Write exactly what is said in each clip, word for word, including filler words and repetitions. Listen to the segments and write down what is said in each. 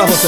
você.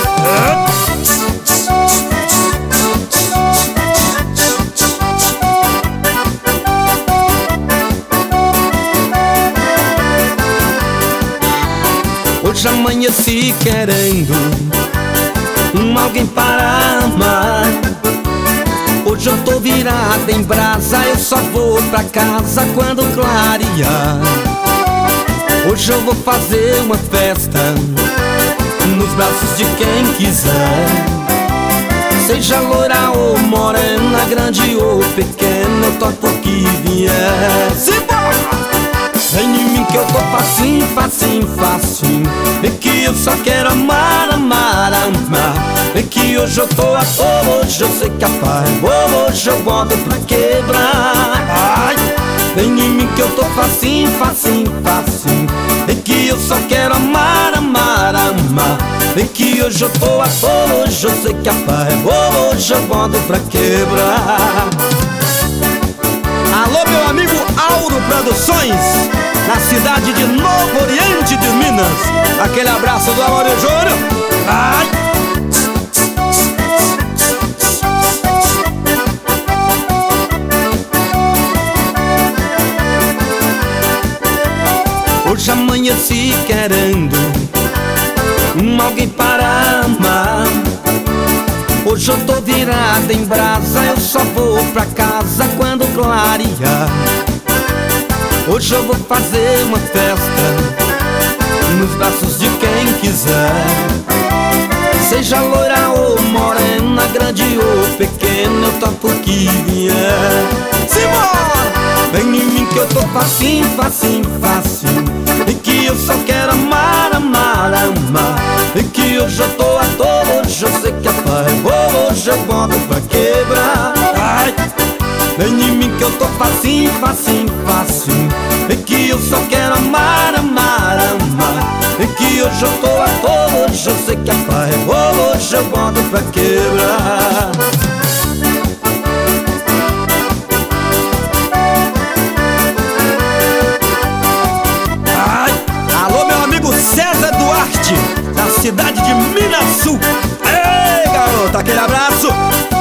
Hoje amanheci querendo um alguém para amar. Hoje eu tô virada em brasa, eu só vou pra casa quando clarear. Hoje eu vou fazer uma festa nos braços de quem quiser. Seja loira ou morena, grande ou pequena, eu topo o que vier. Simbora! Vem em mim que eu tô facinho, facinho, facinho. É que eu só quero amar, amar, amar. É que hoje eu tô à toa, hoje eu sei capaz. Oh, hoje eu boto pra quebrar. Ai. Vem em mim que eu tô facinho, facinho, facinho. É que eu só quero amar, amar, amar. É que hoje eu tô à toa, hoje eu sei capaz. Oh, hoje eu boto pra quebrar. Alô, meu amigo Auro Produções, na cidade de Novo Oriente de Minas. Aquele abraço do Amor Júnior. Ai! Hoje amanheci querendo um alguém para amar. Hoje eu tô virada em brasa, eu só vou pra casa quando clarear. Hoje eu vou fazer uma festa nos braços de quem quiser. Seja loira ou morena, grande ou pequena, eu topo o que vier. Simbora! Vem em mim que eu tô facinho, facinho, facinho. E que eu só quero amar, amar, amar. E que hoje eu tô à toa, hoje eu sei que é pai. Oh, hoje eu boto pra quebrar. Ai. Vem em mim que eu tô facinho, facinho, facinho. E que eu só quero amar, amar, amar. E que hoje eu tô à toa, hoje eu sei que é pai. Oh, hoje eu boto pra quebrar. César Duarte, da cidade de Minas Sul. Ei, garoto, aquele abraço.